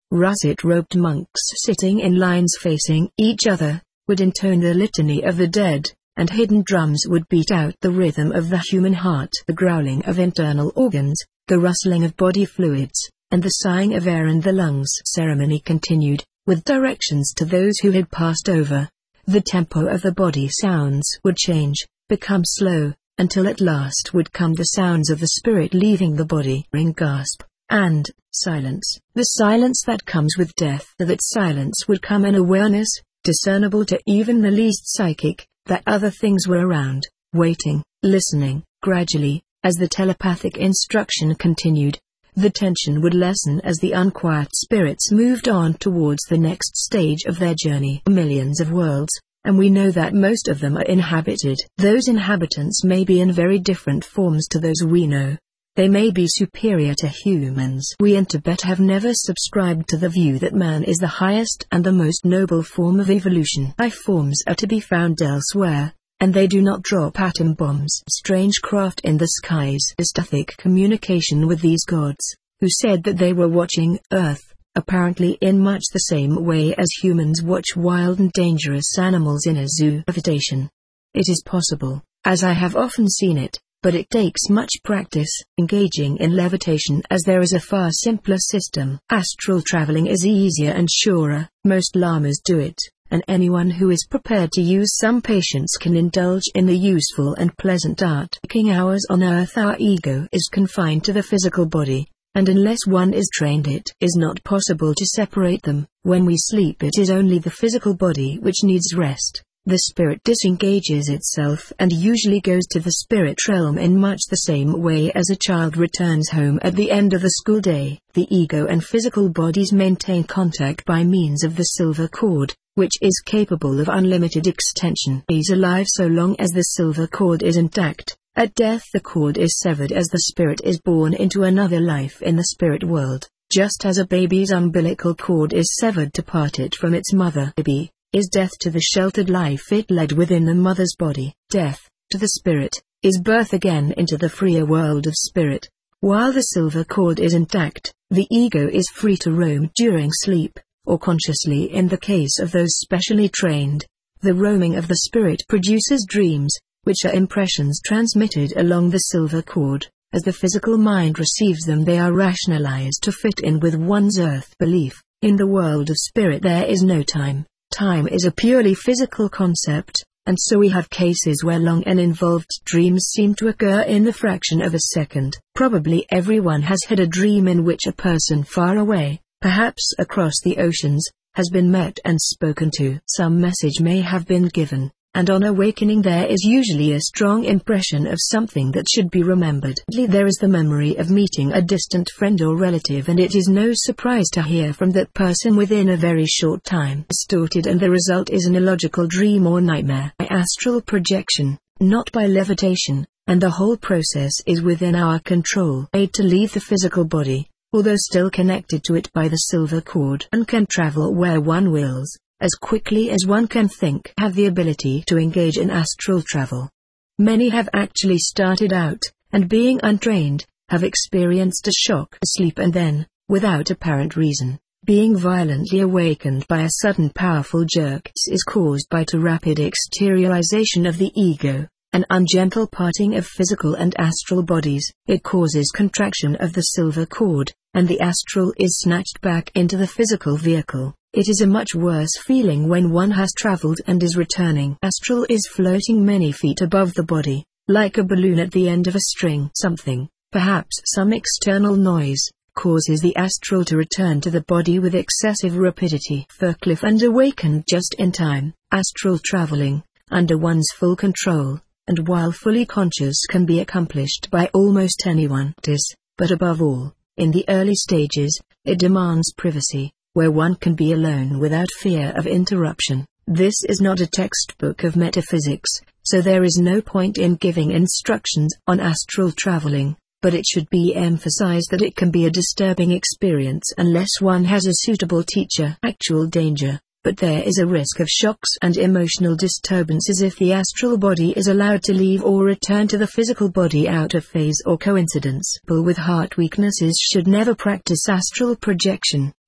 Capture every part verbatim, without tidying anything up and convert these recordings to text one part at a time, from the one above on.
russet-robed monks sitting in lines facing each other, would intone the litany of the dead, and hidden drums would beat out the rhythm of the human heart. The growling of internal organs, the rustling of body fluids, and the sighing of air in the lungs. Ceremony continued, with directions to those who had passed over. The tempo of the body sounds would change, become slow, until at last would come the sounds of the spirit leaving the body. Ring, gasp, and silence. The silence that comes with death. That silence would come an awareness, discernible to even the least psychic, that other things were around, waiting, listening. Gradually, as the telepathic instruction continued, the tension would lessen as the unquiet spirits moved on towards the next stage of their journey. Millions of worlds, and we know that most of them are inhabited. Those inhabitants may be in very different forms to those we know. They may be superior to humans. We in Tibet have never subscribed to the view that man is the highest and the most noble form of evolution. Life forms are to be found elsewhere, and they do not drop atom bombs. Strange craft in the skies. Telepathic communication with these gods, who said that they were watching Earth, apparently in much the same way as humans watch wild and dangerous animals in a zoo. Levitation. It is possible, as I have often seen it, but it takes much practice, engaging in levitation, as there is a far simpler system. Astral traveling is easier and surer. Most lamas do it, and anyone who is prepared to use some patience can indulge in the useful and pleasant art. Waking hours on Earth, our ego is confined to the physical body, and unless one is trained it is not possible to separate them. When we sleep, it is only the physical body which needs rest. The spirit disengages itself and usually goes to the spirit realm in much the same way as a child returns home at the end of the school day. The ego and physical bodies maintain contact by means of the silver cord, which is capable of unlimited extension. He is alive so long as the silver cord is intact. At death the cord is severed as the spirit is born into another life in the spirit world, just as a baby's umbilical cord is severed to part it from its mother. Baby is death to the sheltered life it led within the mother's body. Death, to the spirit, is birth again into the freer world of spirit. While the silver cord is intact, the ego is free to roam during sleep, or consciously in the case of those specially trained. The roaming of the spirit produces dreams, which are impressions transmitted along the silver cord. As the physical mind receives them, they are rationalized to fit in with one's earth belief. In the world of spirit there is no time. Time is a purely physical concept, and so we have cases where long and involved dreams seem to occur in the fraction of a second. Probably everyone has had a dream in which a person far away, perhaps across the oceans, has been met and spoken to. Some message may have been given, and on awakening there is usually a strong impression of something that should be remembered. There is the memory of meeting a distant friend or relative, and it is no surprise to hear from that person within a very short time. Distorted, and the result is an illogical dream or nightmare. By astral projection, not by levitation, and the whole process is within our control. Made to leave the physical body, although still connected to it by the silver cord, and can travel where one wills, as quickly as one can think. Have the ability to engage in astral travel. Many have actually started out, and being untrained, have experienced a shock asleep and then, without apparent reason, being violently awakened by a sudden powerful jerk. This is caused by too rapid exteriorization of the ego, an ungentle parting of physical and astral bodies. It causes contraction of the silver cord, and the astral is snatched back into the physical vehicle. It is a much worse feeling when one has traveled and is returning. Astral is floating many feet above the body, like a balloon at the end of a string. Something, perhaps some external noise, causes the astral to return to the body with excessive rapidity. Furcliffe and awakened just in time. Astral traveling, under one's full control, and while fully conscious, can be accomplished by almost anyone. This, but above all, in the early stages, it demands privacy, where one can be alone without fear of interruption. This is not a textbook of metaphysics, so there is no point in giving instructions on astral traveling, but it should be emphasized that it can be a disturbing experience unless one has a suitable teacher. Actual danger, but there is a risk of shocks and emotional disturbances if the astral body is allowed to leave or return to the physical body out of phase or coincidence. People with heart weaknesses should never practice astral projection.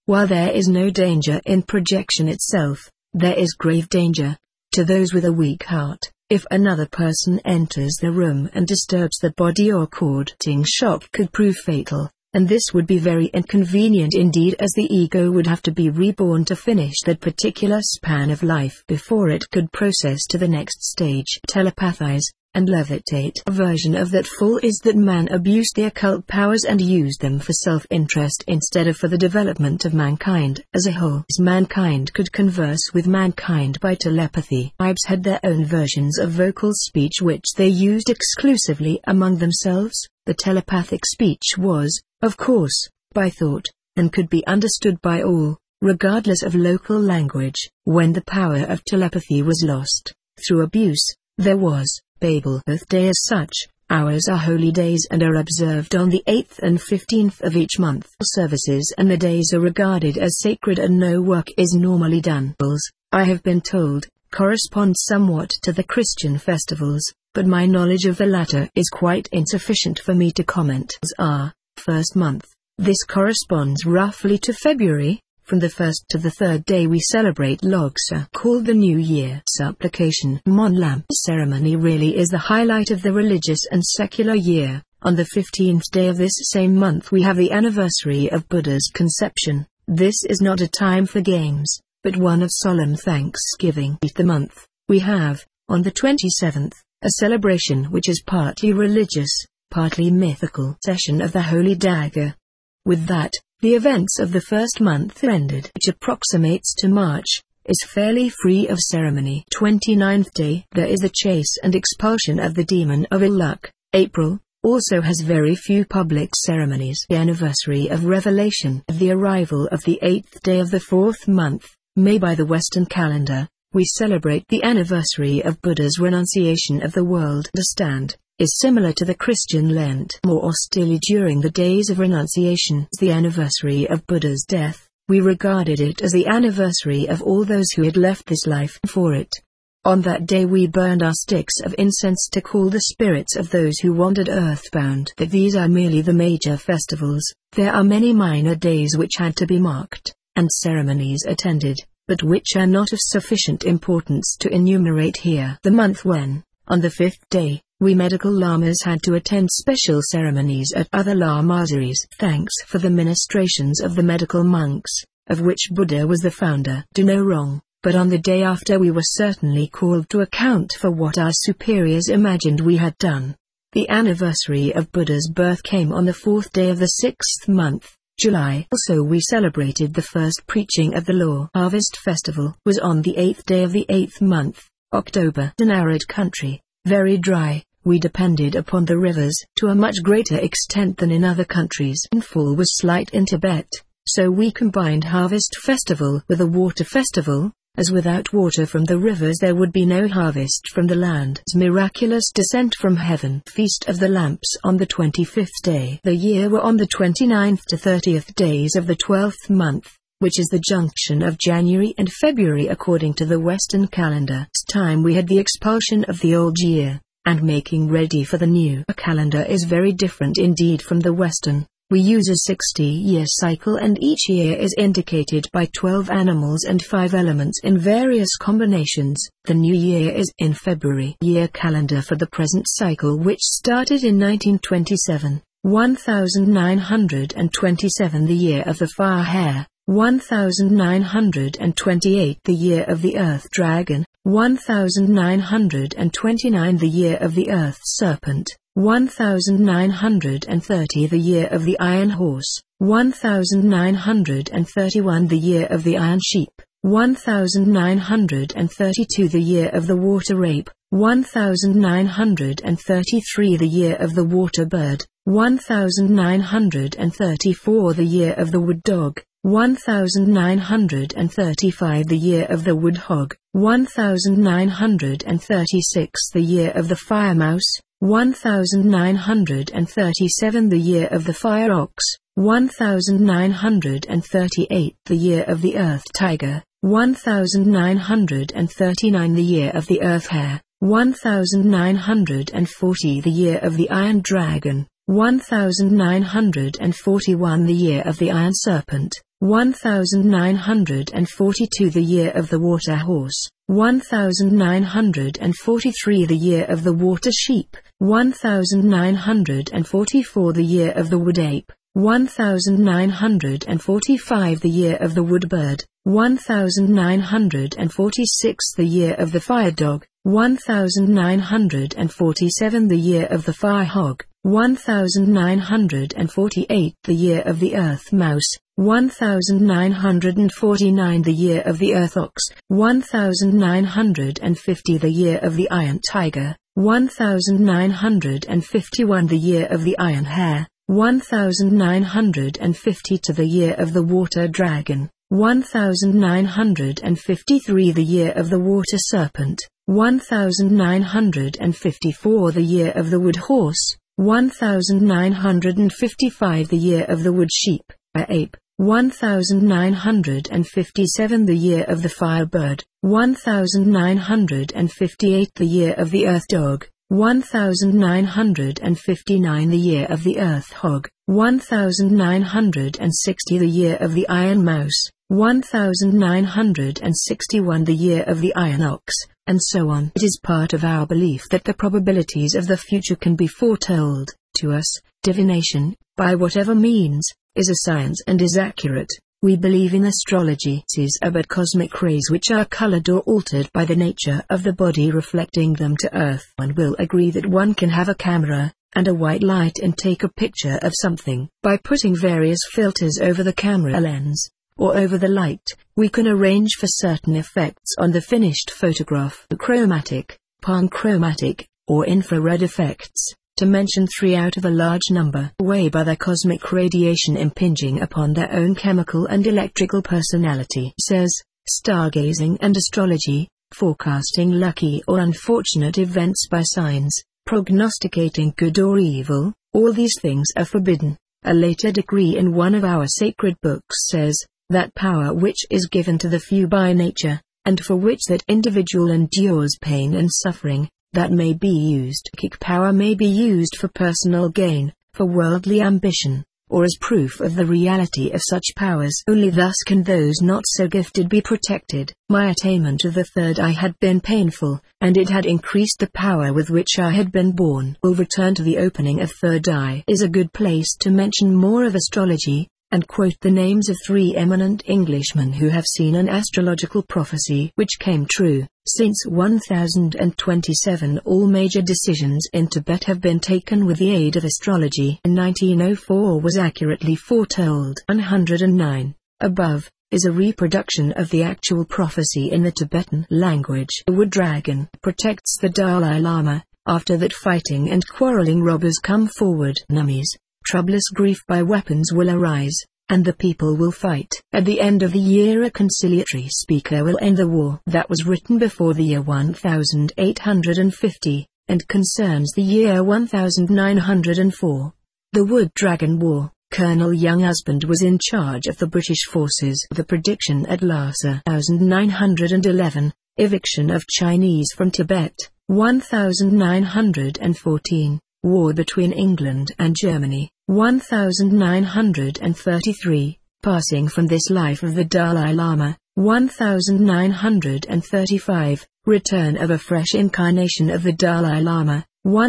While there is no danger in projection itself, there is grave danger to those with a weak heart. If another person enters the room and disturbs the body, or cordating shock could prove fatal, and this would be very inconvenient indeed, as the ego would have to be reborn to finish that particular span of life before it could process to the next stage. Telepathize and levitate. A version of that fall is that man abused the occult powers and used them for self-interest instead of for the development of mankind as a whole. As mankind could converse with mankind by telepathy. Tribes had their own versions of vocal speech which they used exclusively among themselves. The telepathic speech was, of course, by thought, and could be understood by all, regardless of local language. When the power of telepathy was lost through abuse, there was Babel birthday as such. Ours are holy days and are observed on the eighth and fifteenth of each month. Services and the days are regarded as sacred and no work is normally done. I have been told, correspond somewhat to the Christian festivals, but my knowledge of the latter is quite insufficient for me to comment. As our first month, this corresponds roughly to February. From the first to the third day we celebrate Logsa, called the New Year. Supplication Mon Lamp ceremony really is the highlight of the religious and secular year. On the fifteenth day of this same month we have the anniversary of Buddha's conception. This is not a time for games, but one of solemn thanksgiving. The month, we have, on the twenty-seventh, a celebration which is partly religious, partly mythical session of the Holy Dagger. With that, the events of the first month ended, which approximates to March, is fairly free of ceremony. twenty-ninth day, there is the chase and expulsion of the demon of ill luck. April also has very few public ceremonies. The anniversary of revelation, the arrival of the eighth day of the fourth month, May by the Western calendar, we celebrate the anniversary of Buddha's renunciation of the world. Understand, is similar to the Christian Lent. More austerely during the days of renunciation, the anniversary of Buddha's death, we regarded it as the anniversary of all those who had left this life for it. On that day we burned our sticks of incense to call the spirits of those who wandered earthbound. That these are merely the major festivals. There are many minor days which had to be marked, and ceremonies attended, but which are not of sufficient importance to enumerate here. The month when, on the fifth day, we medical lamas had to attend special ceremonies at other lamaseries. Thanks for the ministrations of the medical monks, of which Buddha was the founder. Do no wrong, but on the day after we were certainly called to account for what our superiors imagined we had done. The anniversary of Buddha's birth came on the fourth day of the sixth month, July. Also we celebrated the first preaching of the law. Harvest festival was on the eighth day of the eighth month, October. In arid country, very dry, we depended upon the rivers to a much greater extent than in other countries. Rainfall was slight in Tibet, so we combined harvest festival with a water festival, as without water from the rivers there would be no harvest from the land. Miraculous descent from heaven. Feast of the Lamps on the twenty-fifth day. The year were on the twenty-ninth to thirtieth days of the twelfth month, which is the junction of January and February according to the Western calendar. It's time we had the expulsion of the old year, and making ready for the new. A calendar is very different indeed from the Western. We use a sixty-year cycle and each year is indicated by twelve animals and five elements in various combinations. The new year is in February. Year calendar for the present cycle, which started in nineteen twenty-seven, one thousand nine hundred twenty-seven, the year of the fire hare, one thousand nine hundred twenty-eight, the year of the earth dragon, one thousand nine hundred twenty-nine, the year of the earth serpent, one thousand nine hundred thirty, the year of the iron horse, one thousand nine hundred thirty-one, the year of the iron sheep, one thousand nine hundred thirty-two, the year of the water ape, one thousand nine hundred thirty-three, the year of the water bird, one thousand nine hundred thirty-four, the year of the wood dog, one thousand nine hundred thirty-five, the year of the wood hog, one thousand nine hundred thirty-six, the year of the fire mouse, one thousand nine hundred thirty-seven, the year of the fire ox, one thousand nine hundred thirty-eight, the year of the earth tiger, one thousand nine hundred thirty-nine, the year of the earth hare, one thousand nine hundred forty, the year of the iron dragon, one thousand nine hundred forty-one, the year of the iron serpent, one thousand nine hundred forty-two the year of the water horse, one thousand nine hundred forty-three the year of the water sheep, one thousand nine hundred forty-four the year of the wood ape, one thousand nine hundred forty-five the year of the wood bird, one thousand nine hundred forty-six the year of the fire dog, one thousand nine hundred forty-seven the year of the fire hog, one thousand nine hundred forty-eight the year of the earth mouse, one thousand nine hundred forty-nine the year of the earth ox, one thousand nine hundred fifty the year of the iron tiger, one thousand nine hundred fifty-one the year of the iron hare, one thousand nine hundred fifty-two the year of the water dragon, one thousand nine hundred fifty-three the year of the water serpent, one thousand nine hundred fifty-four the year of the wood horse, one thousand nine hundred fifty-five the year of the wood sheep, a ape, one thousand nine hundred fifty-seven the year of the fire bird, one thousand nine hundred fifty-eight the year of the earth dog, one thousand nine hundred fifty-nine the year of the earth hog, one thousand nine hundred sixty the year of the iron mouse, one thousand nine hundred sixty-one the year of the iron ox, and so on. It is part of our belief that the probabilities of the future can be foretold. To us, divination, by whatever means, is a science and is accurate. We believe in astrology. These are but cosmic rays which are colored or altered by the nature of the body reflecting them to Earth. One will agree that one can have a camera and a white light and take a picture of something. By putting various filters over the camera lens, or over the light, we can arrange for certain effects on the finished photograph. Chromatic, panchromatic, or infrared effects, to mention three out of a large number, way by the cosmic radiation impinging upon their own chemical and electrical personality. Says, stargazing and astrology, forecasting lucky or unfortunate events by signs, prognosticating good or evil, all these things are forbidden. A later decree in one of our sacred books says, that power which is given to the few by nature, and for which that individual endures pain and suffering, that may be used. Kick power may be used for personal gain, for worldly ambition, or as proof of the reality of such powers. Only thus can those not so gifted be protected. My attainment of the third eye had been painful, and it had increased the power with which I had been born. We'll return to the opening of third eye. Is a good place to mention more of astrology, and quote the names of three eminent Englishmen who have seen an astrological prophecy which came true. Since one thousand twenty-seven all major decisions in Tibet have been taken with the aid of astrology. In nineteen oh four was accurately foretold. one hundred nine. Above is a reproduction of the actual prophecy in the Tibetan language. The wood dragon protects the Dalai Lama. After that, fighting and quarreling robbers come forward. Nummies, troublous grief by weapons will arise, and the people will fight. At the end of the year a conciliatory speaker will end the war. That was written before the year one thousand eight hundred fifty, and concerns the year one thousand nine hundred four. The Wood Dragon War. Colonel Younghusband was in charge of the British forces. The prediction at Lhasa. nineteen eleven, eviction of Chinese from Tibet. nineteen fourteen, war between England and Germany. nineteen thirty-three, passing from this life of the Dalai Lama. nineteen thirty-five, return of a fresh incarnation of the Dalai Lama.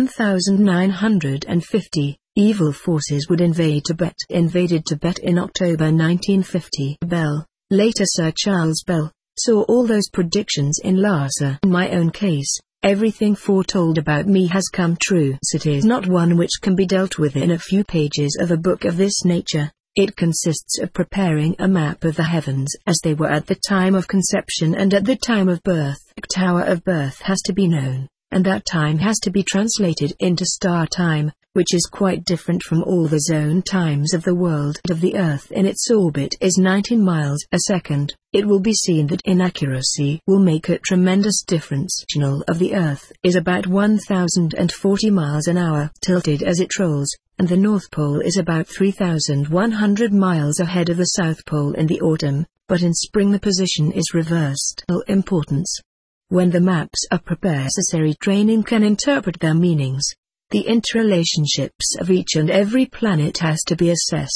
nineteen fifty, evil forces would invade Tibet. Invaded Tibet in October nineteen fifty. Bell, later Sir Charles Bell, saw all those predictions in Lhasa. In my own case, everything foretold about me has come true. It is not one which can be dealt with in a few pages of a book of this nature. It consists of preparing a map of the heavens as they were at the time of conception and at the time of birth. The hour of birth has to be known, and that time has to be translated into star time, which is quite different from all the zone times of the world. Of the Earth in its orbit is nineteen miles a second. It will be seen that inaccuracy will make a tremendous difference. The channel of the Earth is about one thousand forty miles an hour, tilted as it rolls, and the North Pole is about three thousand one hundred miles ahead of the South Pole in the autumn, but in spring the position is reversed. Importance. When the maps are prepared, necessary training can interpret their meanings. The interrelationships of each and every planet has to be assessed,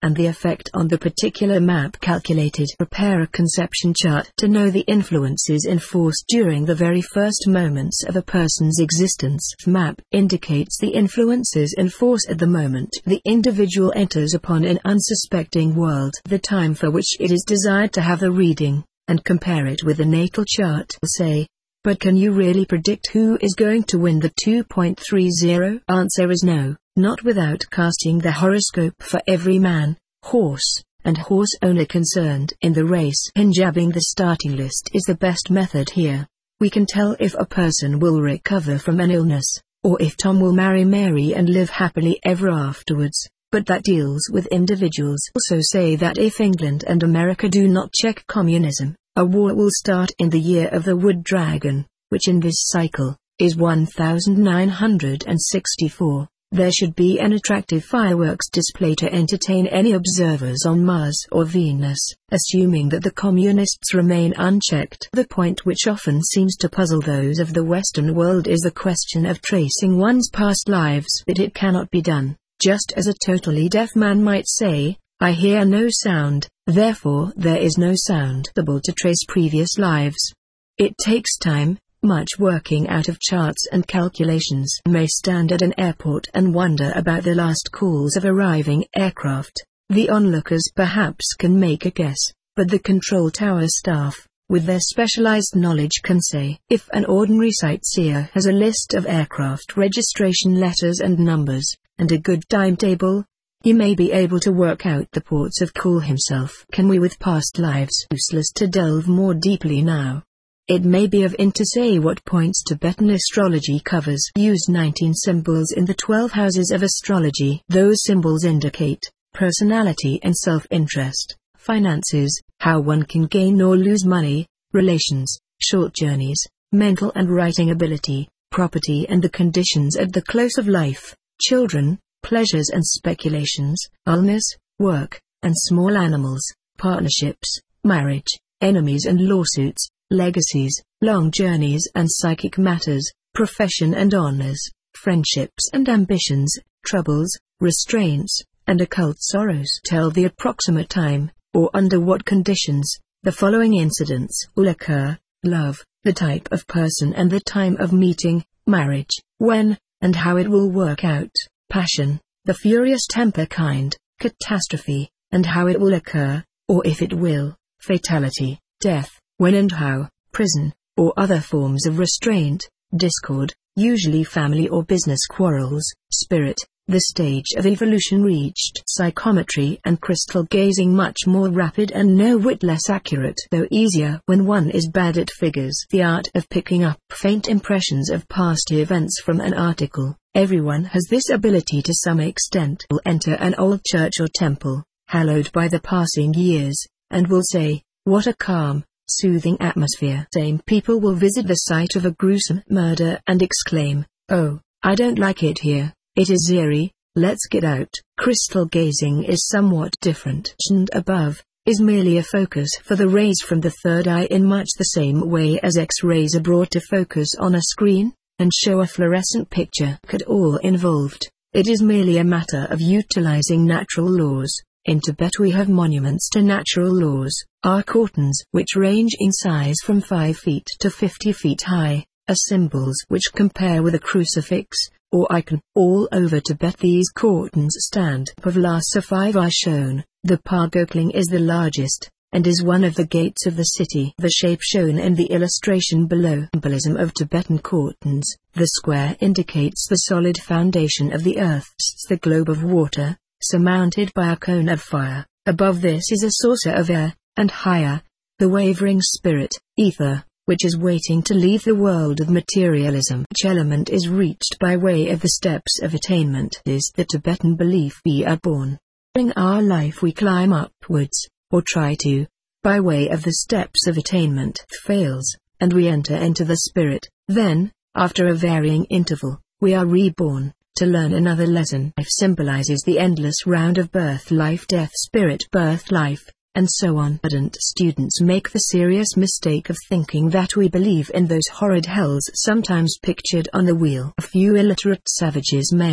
and the effect on the particular map calculated. Prepare a conception chart to know the influences in force during the very first moments of a person's existence. Map indicates the influences in force at the moment the individual enters upon an unsuspecting world, the time for which it is desired to have a reading, and compare it with the natal chart. Say, but can you really predict who is going to win the two point three zero? Answer is no, not without casting the horoscope for every man, horse, and horse owner concerned in the race. Punjabbing the starting list is the best method here. We can tell if a person will recover from an illness, or if Tom will marry Mary and live happily ever afterwards, but that deals with individuals. Also say that if England and America do not check communism, a war will start in the year of the Wood Dragon, which in this cycle is one thousand nine hundred sixty-four. There should be an attractive fireworks display to entertain any observers on Mars or Venus, assuming that the communists remain unchecked. The point which often seems to puzzle those of the Western world is the question of tracing one's past lives. But it cannot be done, just as a totally deaf man might say, I hear no sound, therefore there is no sound. Able to trace previous lives. It takes time, much working out of charts and calculations. May stand at an airport and wonder about the last calls of arriving aircraft. The onlookers perhaps can make a guess, but the control tower staff, with their specialized knowledge, can say. If an ordinary sightseer has a list of aircraft registration letters and numbers, and a good timetable, he may be able to work out the ports of call himself. Can we with past lives? Useless to delve more deeply now. It may be of interest to say what points Tibetan astrology covers. Use nineteen symbols in the twelve houses of astrology. Those symbols indicate personality and self-interest, finances, how one can gain or lose money, relations, short journeys, mental and writing ability, property and the conditions at the close of life, children, pleasures and speculations, illness, work, and small animals, partnerships, marriage, enemies and lawsuits, legacies, long journeys and psychic matters, profession and honors, friendships and ambitions, troubles, restraints, and occult sorrows. Tell the approximate time, or under what conditions, the following incidents will occur: love, the type of person and the time of meeting; marriage, when, and how it will work out; passion, the furious temper kind; catastrophe, and how it will occur, or if it will; fatality, death, when and how; prison, or other forms of restraint; discord, usually family or business quarrels; spirit, the stage of evolution reached; psychometry and crystal gazing, much more rapid and no whit less accurate, though easier when one is bad at figures; the art of picking up faint impressions of past events from an article. Everyone has this ability to some extent. Will enter an old church or temple, hallowed by the passing years, and will say, what a calm, soothing atmosphere. Same people will visit the site of a gruesome murder and exclaim, oh, I don't like it here, it is eerie, let's get out. Crystal gazing is somewhat different. And above, is merely a focus for the rays from the third eye in much the same way as X-rays are brought to focus on a screen, and show a fluorescent picture. At all involved, it is merely a matter of utilizing natural laws. In Tibet we have monuments to natural laws, our courtins, which range in size from five feet to fifty feet high, are symbols which compare with a crucifix, or icon. All over Tibet these courtins stand. Pavlasa five are shown. The Pagokling is the largest, and is one of the gates of the city. The shape shown in the illustration below. Symbolism of Tibetan courtins. The square indicates the solid foundation of the earth. The globe of water, surmounted by a cone of fire. Above this is a saucer of air, and higher, the wavering spirit, ether, which is waiting to leave the world of materialism. Each element is reached by way of the steps of attainment. Is the Tibetan belief we are born. During our life we climb upwards, or try to, by way of the steps of attainment. Fails, and we enter into the spirit. Then, after a varying interval, we are reborn, to learn another lesson. Life symbolizes the endless round of birth, life, death, spirit, birth, life, and so on. Ardent students make the serious mistake of thinking that we believe in those horrid hells sometimes pictured on the wheel. A few illiterate savages may,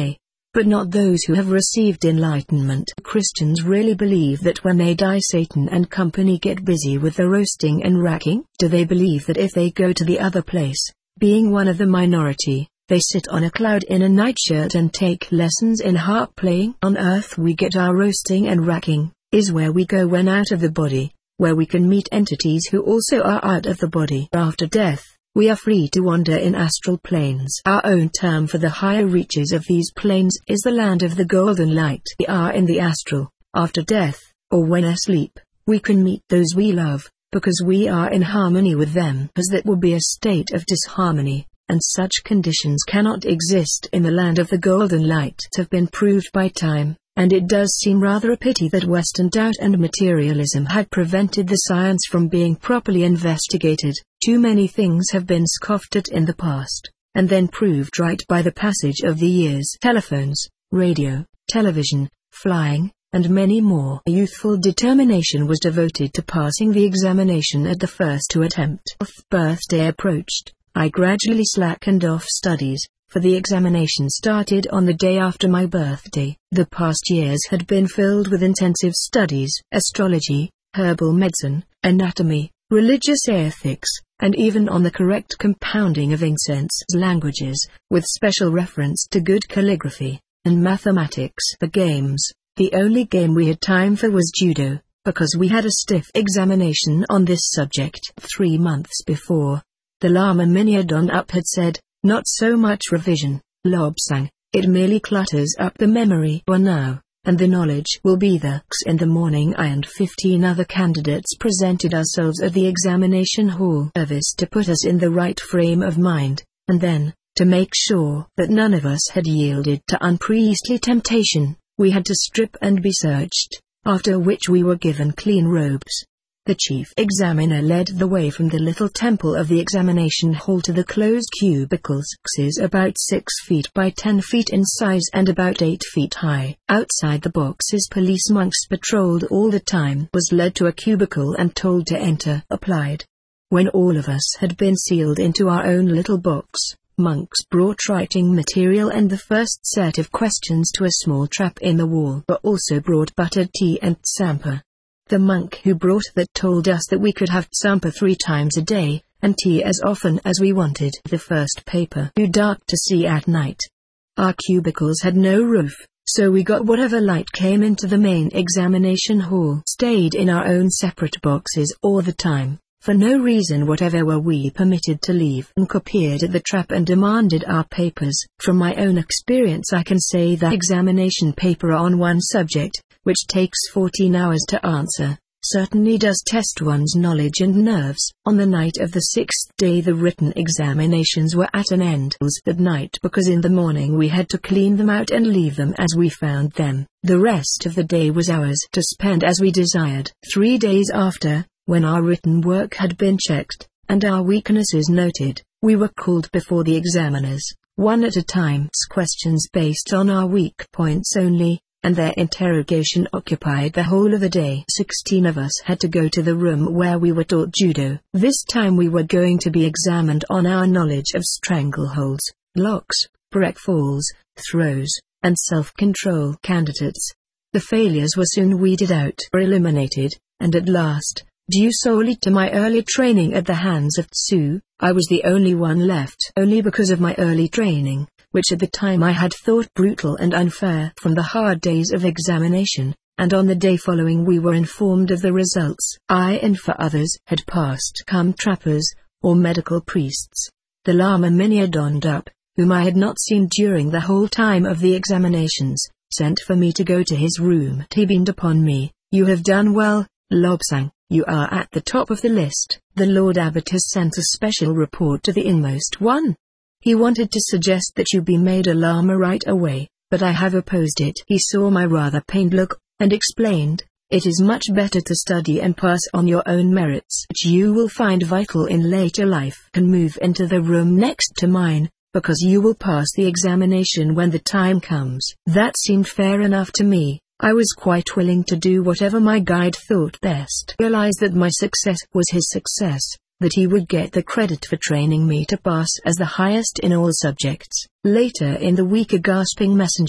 but not those who have received enlightenment. Christians really believe that when they die Satan and company get busy with the roasting and racking? Do they believe that if they go to the other place, being one of the minority, they sit on a cloud in a nightshirt and take lessons in harp playing? On earth we get our roasting and racking, is where we go when out of the body, where we can meet entities who also are out of the body. After death, we are free to wander in astral planes. Our own term for the higher reaches of these planes is the land of the golden light. We are in the astral. After death, or when asleep, we can meet those we love, because we are in harmony with them. As that will be a state of disharmony, and such conditions cannot exist in the land of the golden light. Have been proved by time, and it does seem rather a pity that Western doubt and materialism had prevented the science from being properly investigated. Too many things have been scoffed at in the past, and then proved right by the passage of the years. Telephones, radio, television, flying, and many more. A youthful determination was devoted to passing the examination at the first attempt. Fourth birthday approached. I gradually slackened off studies, for the examination started on the day after my birthday. The past years had been filled with intensive studies, astrology, herbal medicine, anatomy, religious ethics, and even on the correct compounding of incense languages, with special reference to good calligraphy, and mathematics. The games, the only game we had time for was judo, because we had a stiff examination on this subject three months before. The Lama Minyadon had said, not so much revision, Lobsang, it merely clutters up the memory. For now, and the knowledge will be there. In the morning I and fifteen other candidates presented ourselves at the examination hall. Service to put us in the right frame of mind, and then, to make sure that none of us had yielded to unpriestly temptation, we had to strip and be searched, after which we were given clean robes. The chief examiner led the way from the little temple of the examination hall to the closed cubicles. Boxes about six feet by ten feet in size and about eight feet high. Outside the boxes police monks patrolled all the time. Was led to a cubicle and told to enter. Applied. When all of us had been sealed into our own little box, monks brought writing material and the first set of questions to a small trap in the wall. But also brought buttered tea and tsampa. The monk who brought that told us that we could have tsampa three times a day, and tea as often as we wanted. The first paper too dark to see at night. Our cubicles had no roof, so we got whatever light came into the main examination hall. Stayed in our own separate boxes all the time. For no reason whatever were we permitted to leave. And appeared at the trap and demanded our papers. From my own experience I can say that examination paper on one subject, which takes fourteen hours to answer, certainly does test one's knowledge and nerves. On the night of the sixth day the written examinations were at an end that night because in the morning we had to clean them out and leave them as we found them. The rest of the day was ours to spend as we desired. Three days after, when our written work had been checked, and our weaknesses noted, we were called before the examiners, one at a time. Questions based on our weak points only, and their interrogation occupied the whole of the day. Sixteen of us had to go to the room where we were taught judo. This time we were going to be examined on our knowledge of strangleholds, locks, break falls, throws, and self-control. Candidates. The failures were soon weeded out or eliminated, and at last, due solely to my early training at the hands of Tsu, I was the only one left. Only because of my early training, which at the time I had thought brutal and unfair. From the hard days of examination, and on the day following we were informed of the results. I and four others had passed. Come trappers, or medical priests. The Lama Minyadon, whom I had not seen during the whole time of the examinations, sent for me to go to his room. He beamed upon me. You have done well, Lobsang. You are at the top of the list. The Lord Abbot has sent a special report to the inmost one. He wanted to suggest that you be made a Lama right away, but I have opposed it. He saw my rather pained look, and explained, it is much better to study and pass on your own merits, which you will find vital in later life. Can move into the room next to mine, because you will pass the examination when the time comes. That seemed fair enough to me. I was quite willing to do whatever my guide thought best. Realize that my success was his success, that he would get the credit for training me to pass as the highest in all subjects. Later in the week a gasping messenger,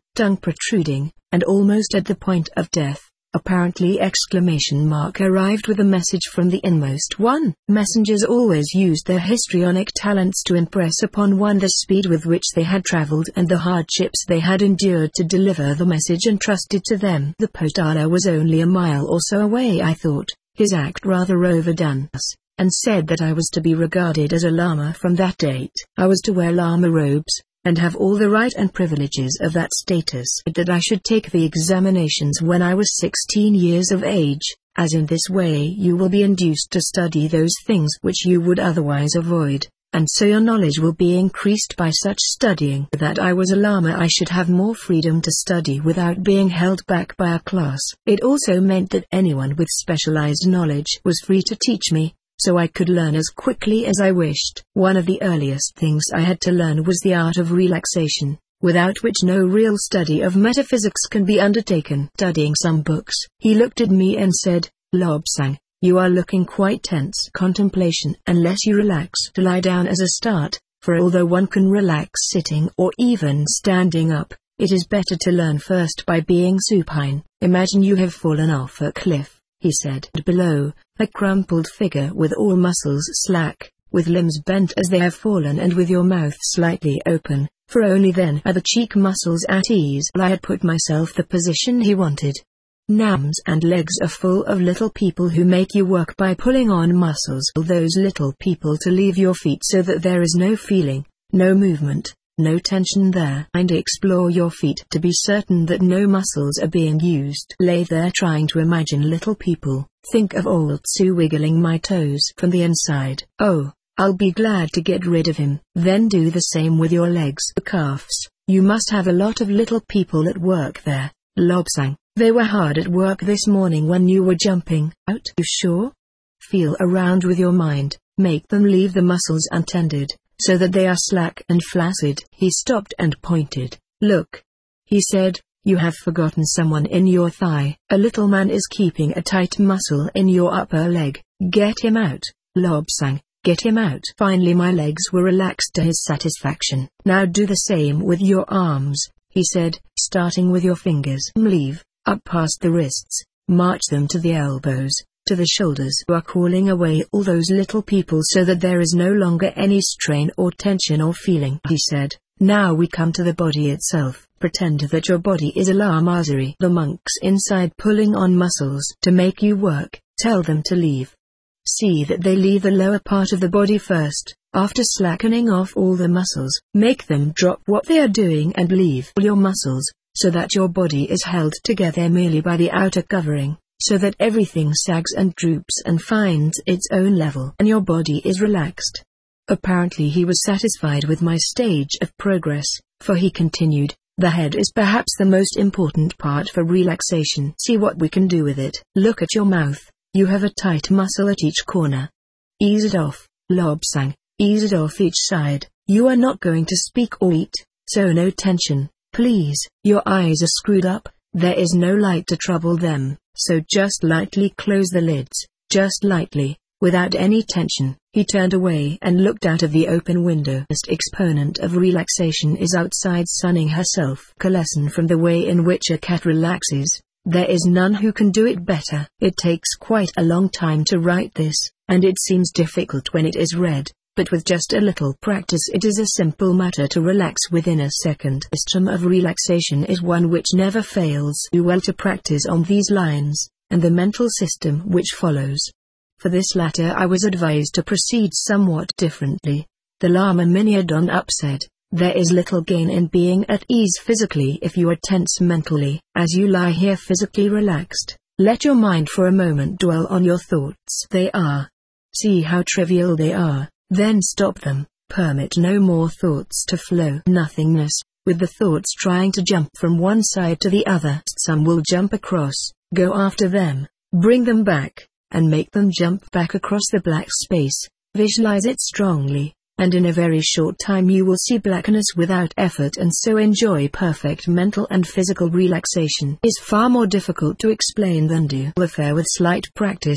tongue protruding, and almost at the point of death. Apparently exclamation mark arrived with a message from the inmost one. Messengers always used their histrionic talents to impress upon one the speed with which they had traveled and the hardships they had endured to deliver the message entrusted to them. The Potala was only a mile or so away, I thought, his act rather overdone, and said that I was to be regarded as a Lama from that date. I was to wear Lama robes, and have all the right and privileges of that status. That I should take the examinations when I was sixteen years of age, as in this way you will be induced to study those things which you would otherwise avoid, and so your knowledge will be increased by such studying. That I was a Lama, I should have more freedom to study without being held back by a class. It also meant that anyone with specialized knowledge was free to teach me, so I could learn as quickly as I wished. One of the earliest things I had to learn was the art of relaxation, without which no real study of metaphysics can be undertaken. Studying some books, he looked at me and said, "Lobsang, you are looking quite tense." Contemplation, unless you relax to lie down as a start, for although one can relax sitting or even standing up, it is better to learn first by being supine. Imagine you have fallen off a cliff, he said. And below, a crumpled figure with all muscles slack, with limbs bent as they have fallen and with your mouth slightly open, for only then are the cheek muscles at ease. I had put myself the position he wanted. Arms and legs are full of little people who make you work by pulling on muscles. Those little people to leave your feet so that there is no feeling, no movement, no tension there. And explore your feet to be certain that no muscles are being used. Lay there trying to imagine little people. Think of old Sue wiggling my toes from the inside. Oh, I'll be glad to get rid of him. Then do the same with your legs. The calves. You must have a lot of little people at work there. Lobsang, they were hard at work this morning when you were jumping out. You sure? Feel around with your mind. Make them leave the muscles untended, so that they are slack and flaccid. He stopped and pointed. Look, he said, you have forgotten someone in your thigh. A little man is keeping a tight muscle in your upper leg. Get him out, Lobsang, get him out. Finally my legs were relaxed to his satisfaction. Now do the same with your arms, he said, starting with your fingers. Leave, up past the wrists, march them to the elbows, to the shoulders. You are calling away all those little people so that there is no longer any strain or tension or feeling, he said. Now we come to the body itself. Pretend that your body is a Lamasari. The monks inside pulling on muscles to make you work, tell them to leave. See that they leave the lower part of the body first. After slackening off all the muscles, make them drop what they are doing and leave your muscles, so that your body is held together merely by the outer covering, so that everything sags and droops and finds its own level and your body is relaxed. Apparently he was satisfied with my stage of progress, for he continued, the head is perhaps the most important part for relaxation. See what we can do with it. Look at your mouth, you have a tight muscle at each corner. Ease it off, Lobsang, ease it off each side. You are not going to speak or eat, so no tension, please. Your eyes are screwed up, there is no light to trouble them, so just lightly close the lids, just lightly, without any tension. He turned away and looked out of the open window. The exponent of relaxation is outside sunning herself. A lesson from the way in which a cat relaxes. There is none who can do it better. It takes quite a long time to write this, and it seems difficult when it is read, but with just a little practice it is a simple matter to relax within a second. The system of relaxation is one which never fails. Do well to practice on these lines, and the mental system which follows. For this latter I was advised to proceed somewhat differently. The Lama Minyadon Up said, there is little gain in being at ease physically if you are tense mentally. As you lie here physically relaxed, let your mind for a moment dwell on your thoughts. They are. See how trivial they are, then stop them. Permit no more thoughts to flow. Nothingness, with the thoughts trying to jump from one side to the other. Some will jump across, go after them, bring them back, and make them jump back across the black space. Visualize it strongly, and in a very short time you will see blackness without effort and so enjoy perfect mental and physical relaxation. It is far more difficult to explain than do. The affair with slight practice,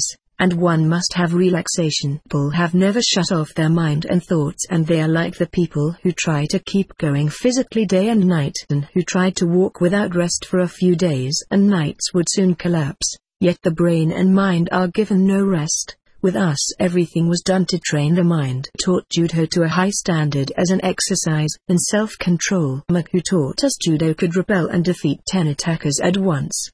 and one must have relaxation. People have never shut off their mind and thoughts, and they are like the people who try to keep going physically day and night, and who try to walk without rest for a few days and nights would soon collapse. Yet the brain and mind are given no rest. With us everything was done to train the mind. Taught judo to a high standard as an exercise in self-control. Mac, who taught us judo, could repel and defeat ten attackers at once.